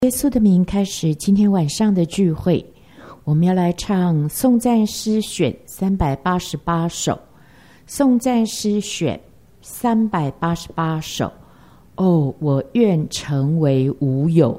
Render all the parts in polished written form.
耶稣的名开始今天晚上的聚会，我们要来唱颂赞诗选388首，颂赞诗选388首。哦，我愿成为无有。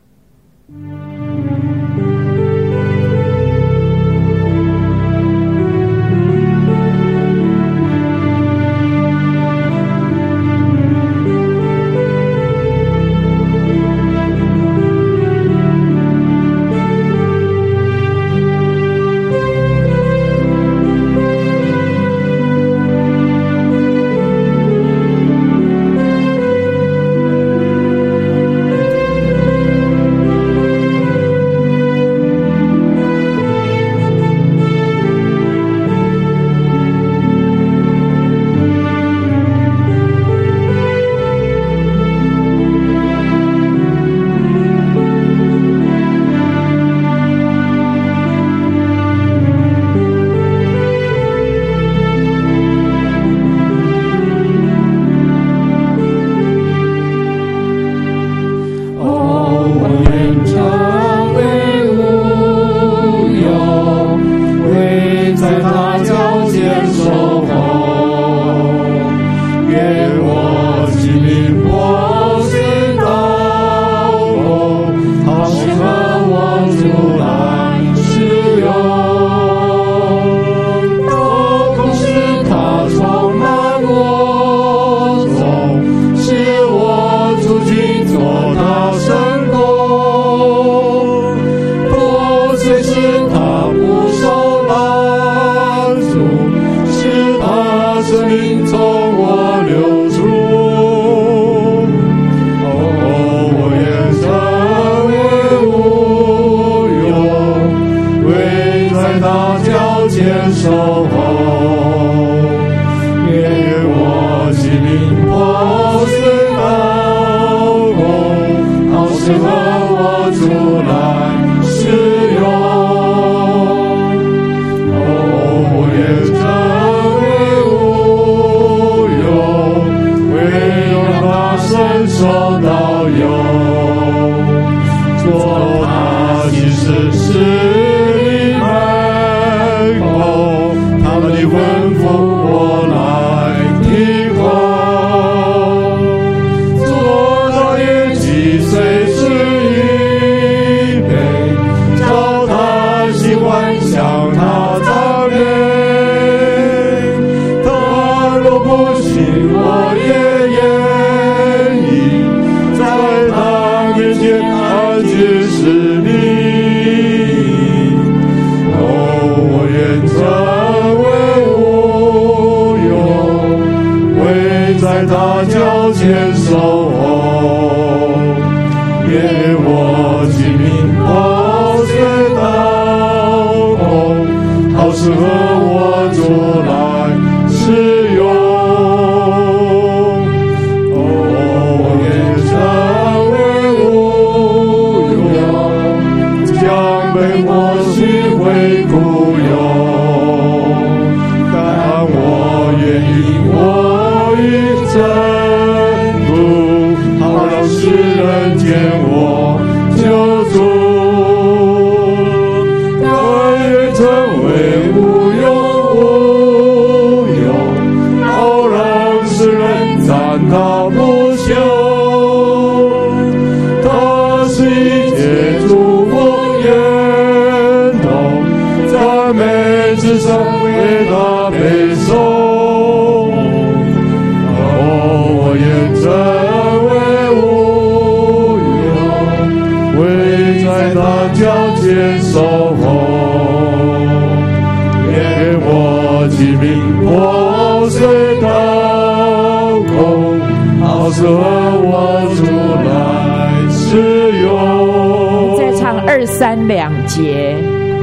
再唱2、3、2节。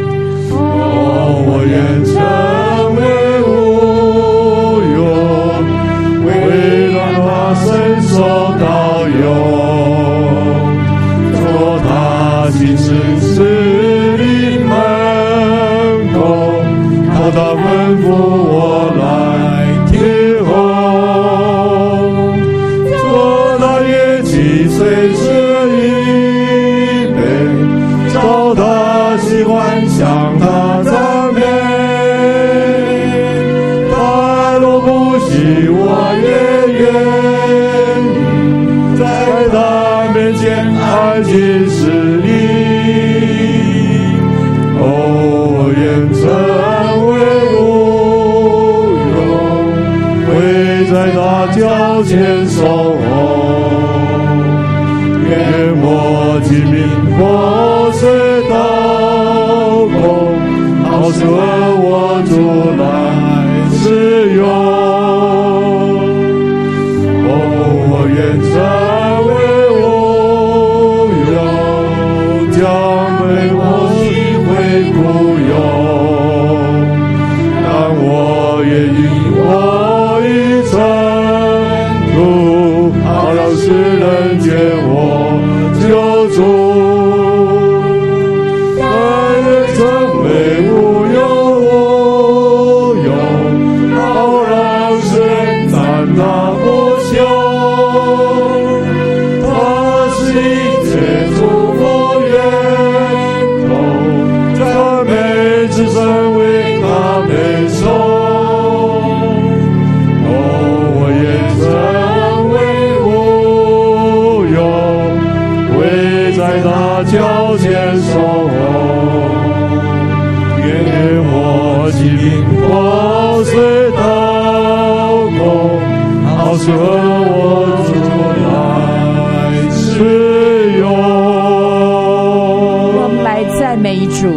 我愿成为无有，为让他伸手到有，做他心事的门口，靠他吩咐我来听候，做他也7岁时向他赞美，他若不喜我也愿意在他面前安静侍立。哦，愿成为无用，会在他脚前守候。愿我记名破碎刀口，好适合我主来使用。哦，我愿成为无用，将被我心会孤勇。但我愿以我一生途，好让世人见我救主。但愿成为无用，好让世人赞他不朽。他是一切祝福源头，赞美之声为他背诵。哦，我愿成为无用，会在他脚前守候。愿我心灵破碎刀口，好适合我主来使用。 我们来赞美主。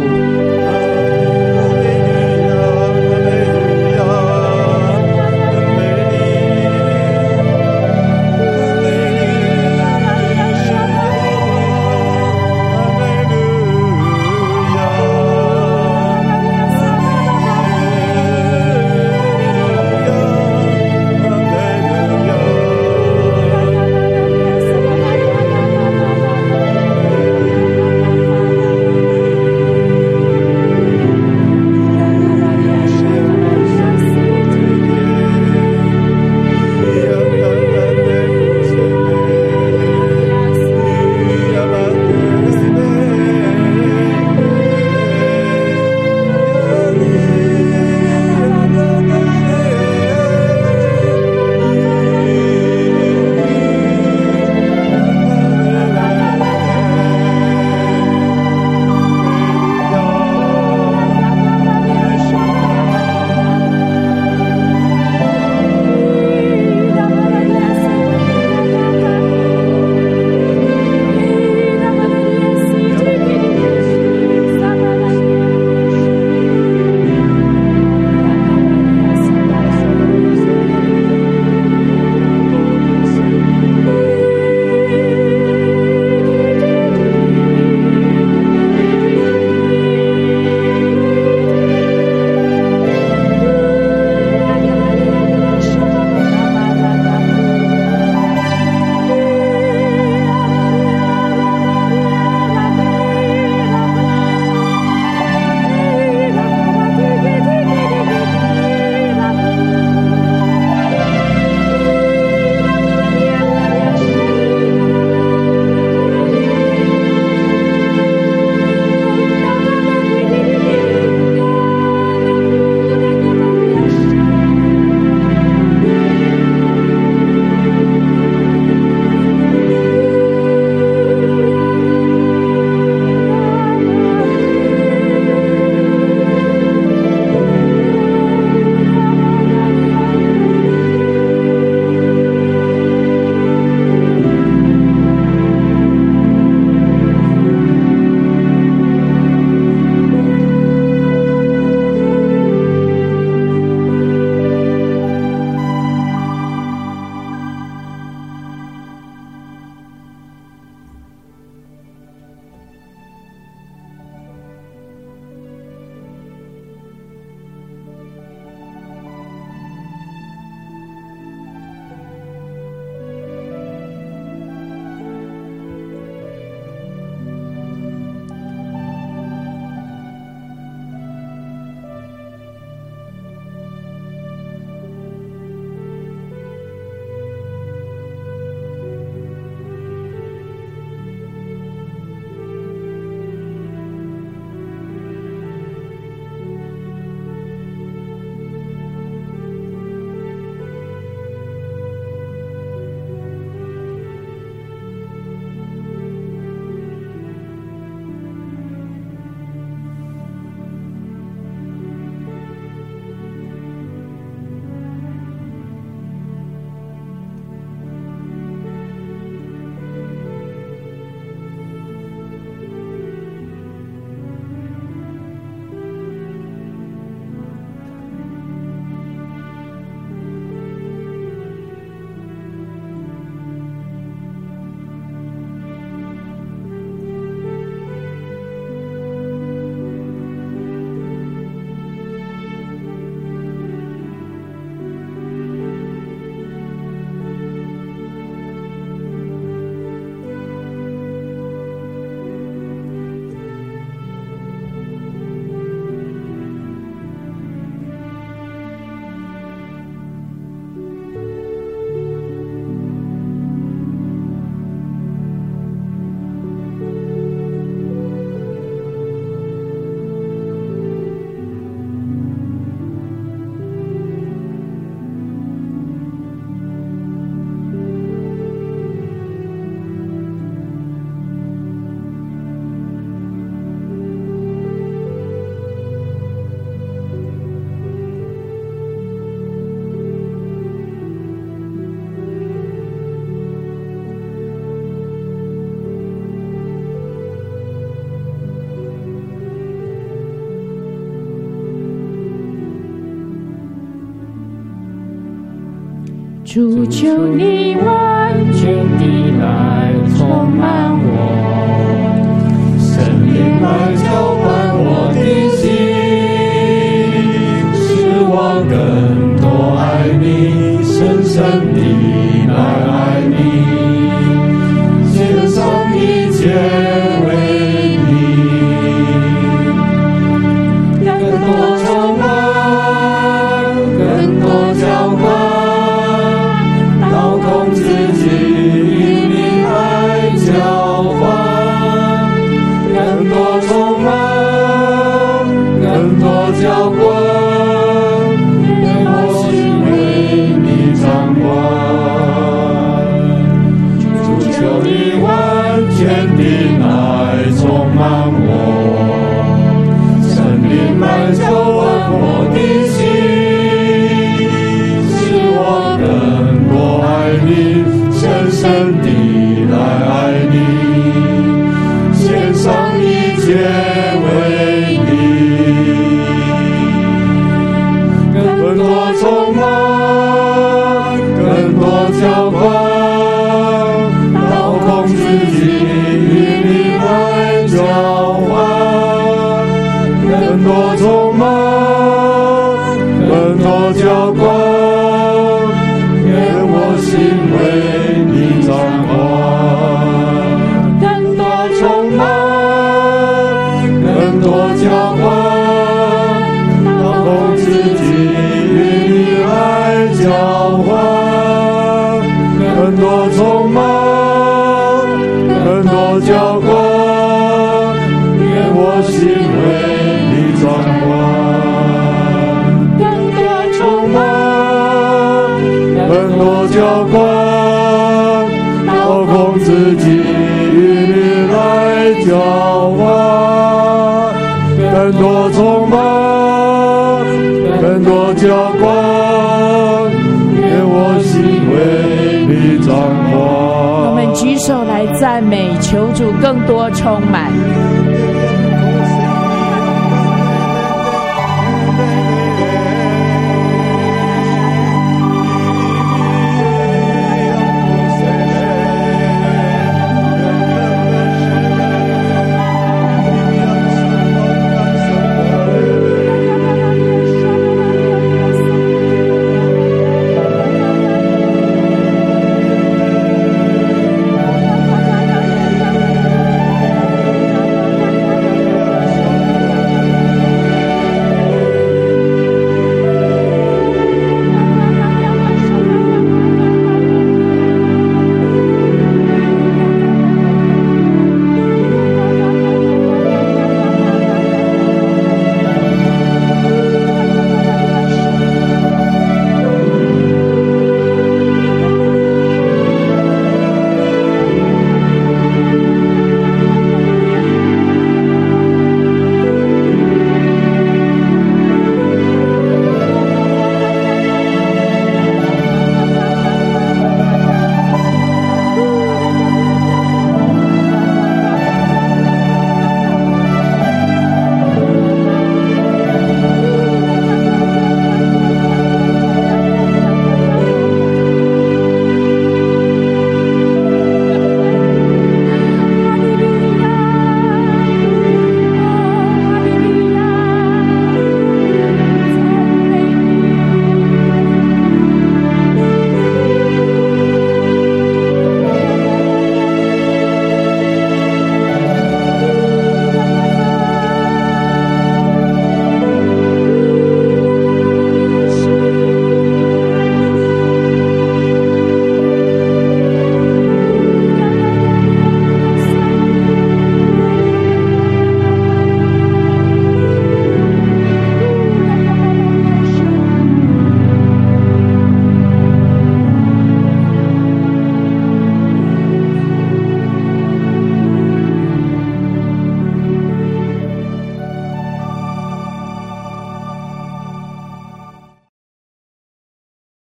主求你完全地来充满我， 圣灵来浇灌我的心，使我更多爱你，深深地来爱你，献上一切为你，更多充满，更多浇灌，倒空自己与你来交换，更多充满，更多浇灌，愿我心为你掌管。主求你完全地来充满我，圣灵来浇灌我的心，使我更多爱你，深深地来爱你，献上一切为你，更多充满，更多浇灌，倒空自己与你来交换，更多充满，更多浇灌，愿我心为你掌管，更多充满，更多浇灌，倒空自己与你来交换，更多充满，更多浇灌，愿我心为你掌管，更多充满，更多浇灌，倒空自己与你来交换，更多充满，更多浇灌，愿我心为你掌管。 我们举手来赞美，求主更多充满。